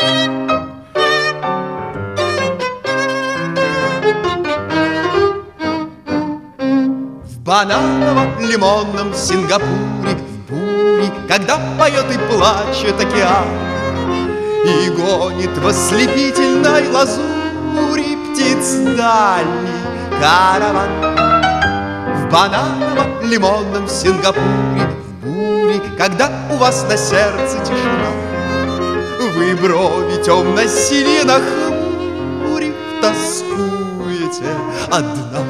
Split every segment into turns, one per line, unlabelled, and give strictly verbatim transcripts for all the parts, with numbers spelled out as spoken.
В бананово-лимонном Сингапуре, в буре, когда поет и плачет океан, и гонит в ослепительной лазури птиц дальний караван. В бананово-лимонном Сингапуре, в буре, когда у вас на сердце тишина, вы брови темно-синие нахмурив, тоскуете одна.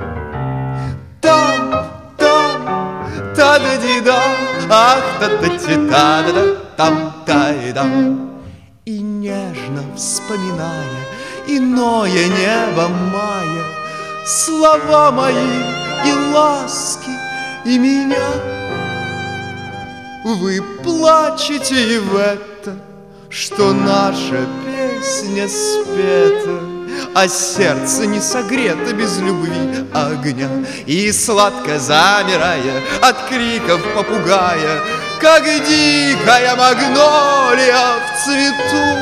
Там, там, та-да-ди-да, ах, та-та-ти-та-да-да, там-та-и-дам. И нежно вспоминая иное небо мая, слова мои и ласки, и меня, вы плачете и в это, что наша песня спета, а сердце не согрето без любви огня. И сладко замирая от криков попугая, как дикая магнолия в цвету,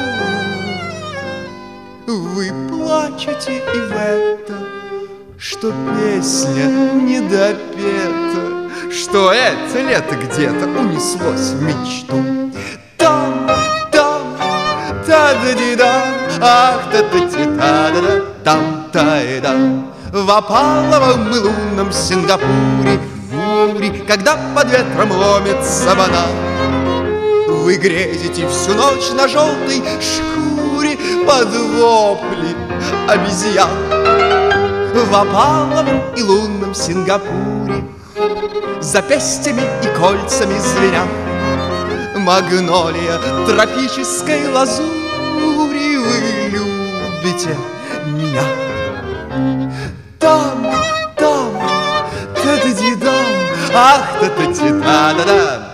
вы плачете и в это, что песня не допета, что это лето где-то унеслось в мечту. Там, там, та-да-ди-да, ах, та-та-ти-та-да-да, там-та-и-да. В опаловом и лунном Сингапуре, в буре, когда под ветром ломится банан, вы грезите всю ночь на желтой шкуре под вопли обезьян. В опаловом и лунном Сингапуре, запястьями и кольцами звеня, магнолия тропической лазури, вы любите меня. Там, там, та-да-ди-дам, ах, та-та-ти-та-да-да,